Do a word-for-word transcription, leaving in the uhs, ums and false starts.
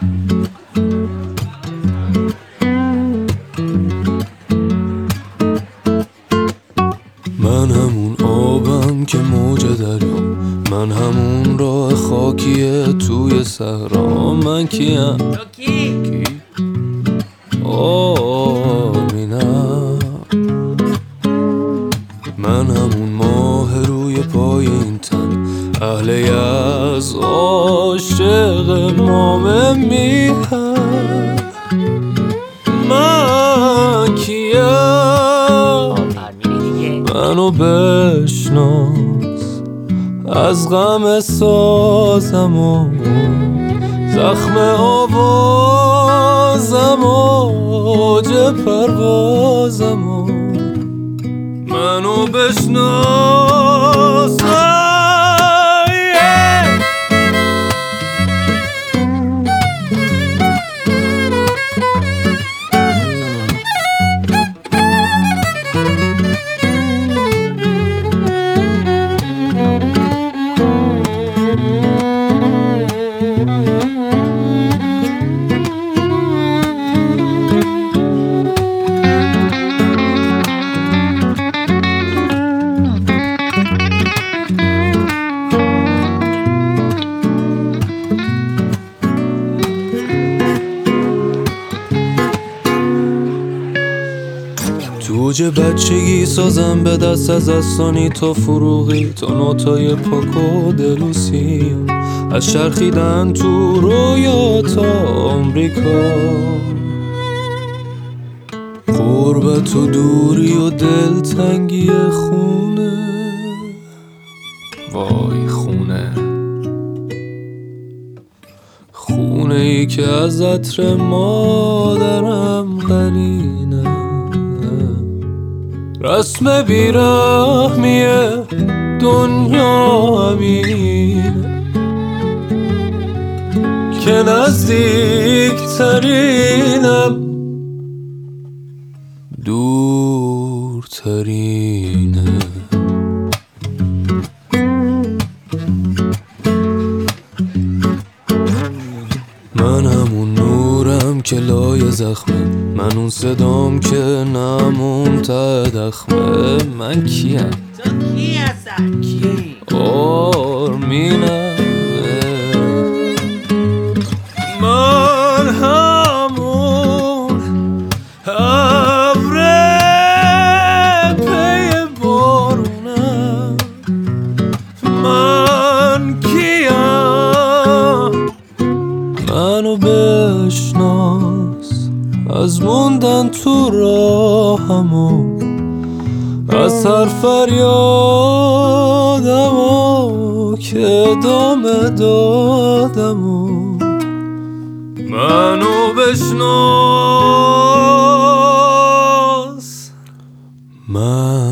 من همون آبم که موج دریا، من همون راه خاکیه توی صحرا. من کیم؟ کی؟ آمینم. من همون ماه روی پای این تن، اهل یز عاشق مام میهن. من کیم؟ منو بشناس، از غم سازم و زخم آوازم و اوج پروازم و منو بشناس. اوج بچگی سازم به دست از دستانی تا فروغی، تا نوتای پاک و دلوسی، از چرخیدن تو رویا تا آمریکا. غربت و دوری و دلتنگی خونه، وای خونه، خونه ای که از عطر مادرم قرینه. رسم بیرحمی دنیا همینه که نزدیک ترینم دور ترینه. من همون نورم که لای زخمه، من اون صدام که نمون ته دخمه. من کیم؟ تو کی هستن؟ کی؟ آرمینم. من همون ابر پی بارونم. من کیم؟ منو بشناس، از موندن تو راهم و از هر فریادم و که ادامه دادم و منو بشناس. من